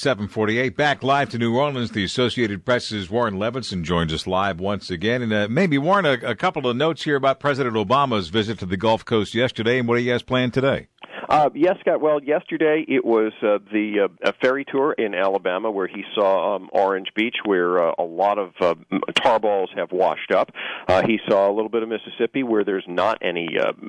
748. Back live to New Orleans. The Associated Press's Warren Levinson joins us live once again. And maybe, Warren, a couple of notes here about President Obama's visit to the Gulf Coast yesterday and what he has planned today. Yes, Scott. Well, yesterday it was the ferry tour in Alabama where he saw Orange Beach, where a lot of tar balls have washed up. He saw a little bit of Mississippi where there's not any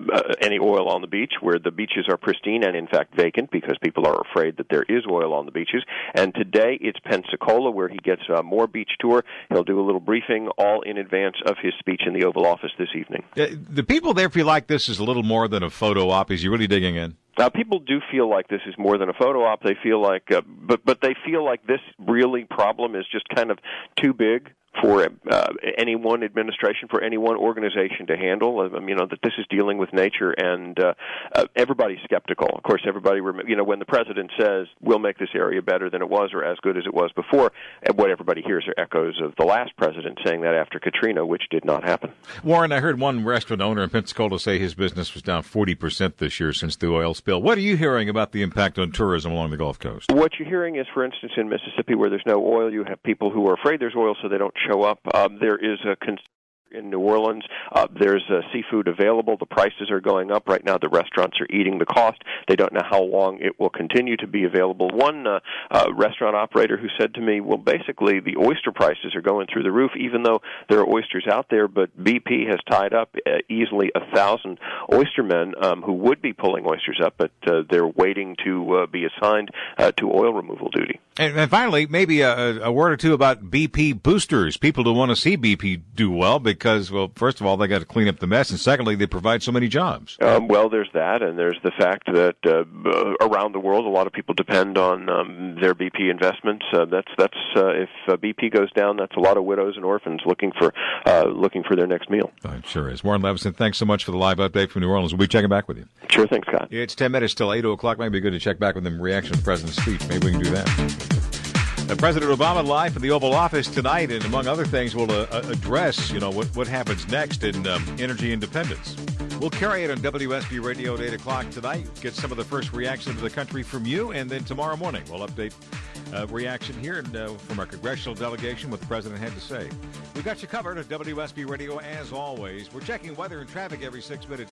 oil on the beach, where the beaches are pristine and, in fact, vacant because people are afraid that there is oil on the beaches. And today it's Pensacola where he gets more beach tour. He'll do a little briefing all in advance of his speech in the Oval Office this evening. The people there feel like this is a little more than a photo op. Is he really digging in? People do feel like this is more than a photo op. They feel like, but they feel like this really problem is just kind of too big for any one administration, for any one organization to handle. That this is dealing with nature, and everybody's skeptical. Of course, everybody, when the president says, we'll make this area better than it was or as good as it was before, what everybody hears are echoes of the last president saying that after Katrina, which did not happen. Warren, I heard one restaurant owner in Pensacola say his business was down 40% this year since the oil spill. What are you hearing about the impact on tourism along the Gulf Coast? What you're hearing is, for instance, in Mississippi, where there's no oil, you have people who are afraid there's oil, so they don't show up. There is a in New Orleans. There's seafood available. The prices are going up. Right now, the restaurants are eating the cost. They don't know how long it will continue to be available. One restaurant operator who said to me, well, basically, the oyster prices are going through the roof, even though there are oysters out there, but BP has tied up easily 1,000 oystermen who would be pulling oysters up, but they're waiting to be assigned to oil removal duty. And finally, maybe a word or two about BP boosters. People who want to see BP do well because, well, first of all, they got to clean up the mess, and secondly, they provide so many jobs. Well, there's that, and there's the fact that around the world, a lot of people depend on their BP investments. If BP goes down, that's a lot of widows and orphans looking for their next meal. It sure is. Warren Levinson, thanks so much for the live update from New Orleans. We'll be checking back with you. Sure thing, Scott. It's 10 minutes till 8 o'clock. Maybe good to check back with him. Reaction to the president's speech. Maybe we can do that. President Obama live from the Oval Office tonight, and among other things, will address, what happens next in energy independence. We'll carry it on WSB Radio at 8 o'clock tonight, get some of the first reaction to the country from you, and then tomorrow morning we'll update reaction here from our congressional delegation, what the president had to say. We've got you covered at WSB Radio as always. We're checking weather and traffic every 6 minutes.